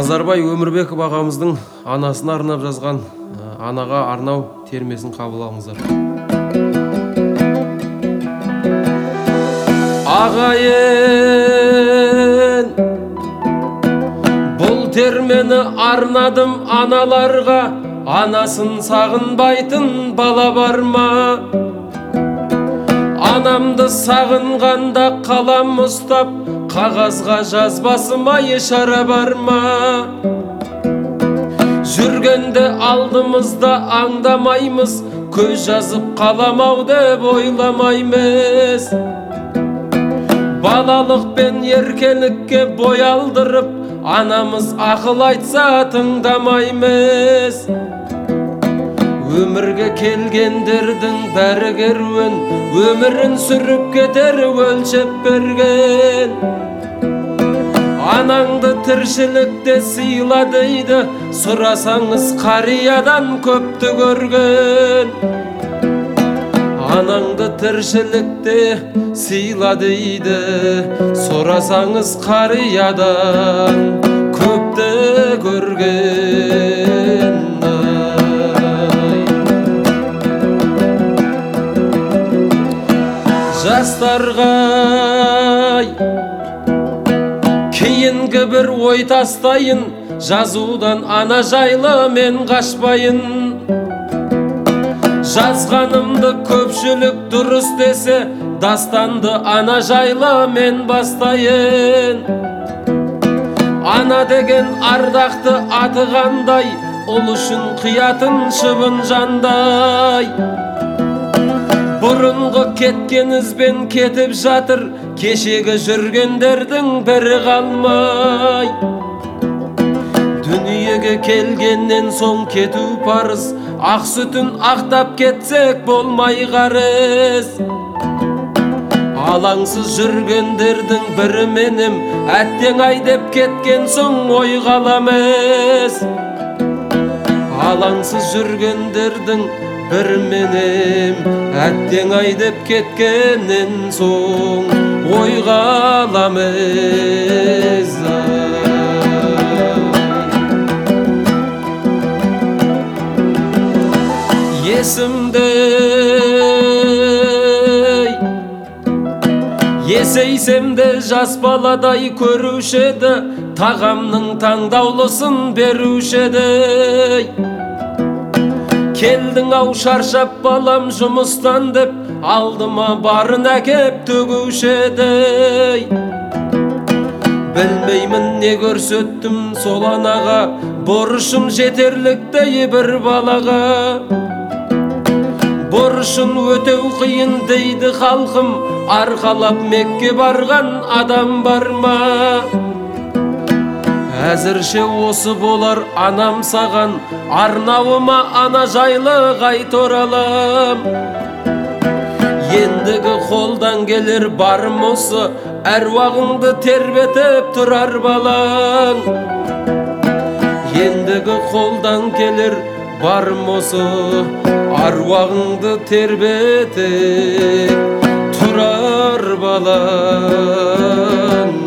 Назарбай Өмірбеков ағамыздың анасына арнап жазған анаға арнау термесін қабыл алыңыздар. Ағайын, бұл термені арнадым аналарға, анасын сағынбайтын бала бар ма? Анамды сағынғанда қалам ұстап, қағазға жазбасыма ешара бар ма? Жүргенде алдымызда аңдамаймыз, көз жазып қаламау деп ойламаймыз. Балалық пен еркелікке бой алдырып, анамыз ақыл айтса тыңдамаймыз. Өмірге келгендердің бәрі керуен, өмірін сүріп кетер өлшеп берген. Анаңды тіршілікте сыйла дейді, сұрасаңыз қариядан көпті көрген. Анаңды тіршілікте сыйла дейді, сұрасаңыз қариядан көпті көрген. Жастарға кейінгі бір ой тастайын, жазудан ана жайлы мен қашпайын. Жазғанымды көпшілік дұрыс десе, дастанды ана жайлы мен бастайын. Ана деген ардақты аты қандай, ұл үшін қиятын шыбын жандай. Бұрынғы кеткен ізбен кетіп жатыр, кешегі жүргендердің бірі қалмай. Дүниеге келгеннен соң кету парыз, ақ сүтін ақтап кетсек болмай қарыз. Алаңсыз жүргендердің бірі менім, әттең ай деп кеткен соң ой қаламыз. Алаңсыз жүргендердің бір менім, әттең ай деп кеткеннен соң ой қаламыз. Есейсемде жас баладай көруші еді, тағамның таңдаулысын беруші еді. Келдің ау шаршап балам жұмыстан деп, алдыма барын әкеп төгуші еді. Білмеймін не көрсеттім сол анаға, борышым жетерліктей бір балаға. Борышын өтеу қиын дейді халқым, арқалап Мекке барған адам бар ма? Әзірше осы болар анам саған, арнауыма ана жайлы қайт оралам. Ендігі қолдан келер барым осы, әруағыңды тербетіп тұрар балаң. Ендігі қолдан келер барым осы, аруағыңды тербетіп тұрар балаң.